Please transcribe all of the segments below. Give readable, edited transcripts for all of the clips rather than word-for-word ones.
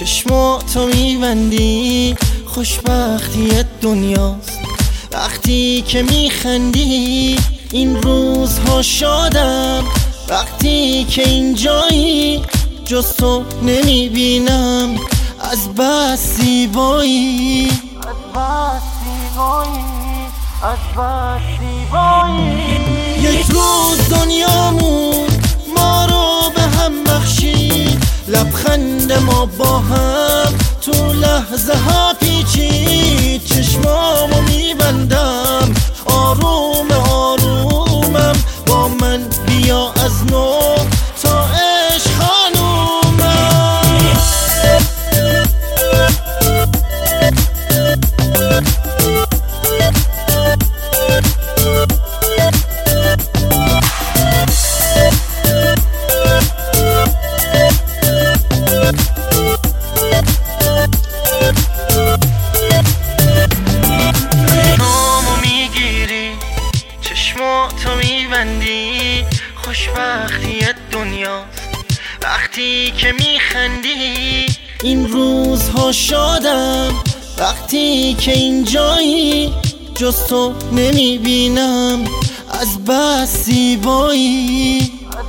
چشماتو میبندی خوشبختی دنیاست، وقتی که میخندی این روزها شادم، وقتی که اینجایی جز تو نمیبینم از بس زیبایی، یک روز دنیامون ما رو به هم بخشید، لبخند ما با هم تو لحظه ها پیچید، چشمامو میبندم آروم آرومم، با من بیا از نو تا عشق خانومم. چشماتو میبندی خوشبختی دنیاست، وقتی که میخندی این روزها شادم، وقتی که اینجایی جز تو نمیبینم از بس زیبایی،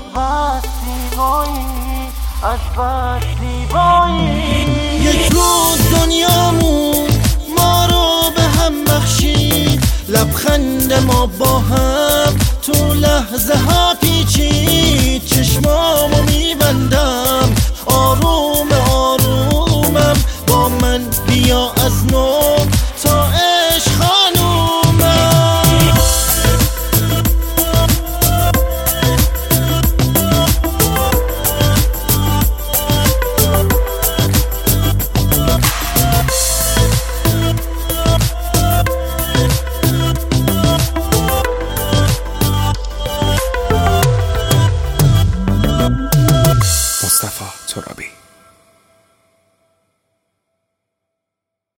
یک روز دنیامون ما رو به هم بخشید، لبخند ما با هم تو لحظه ها پیچید، چشمامو میبندم آروم آرومم، با من بیا از نو تا عشق خانومم. مصطفی ترابی.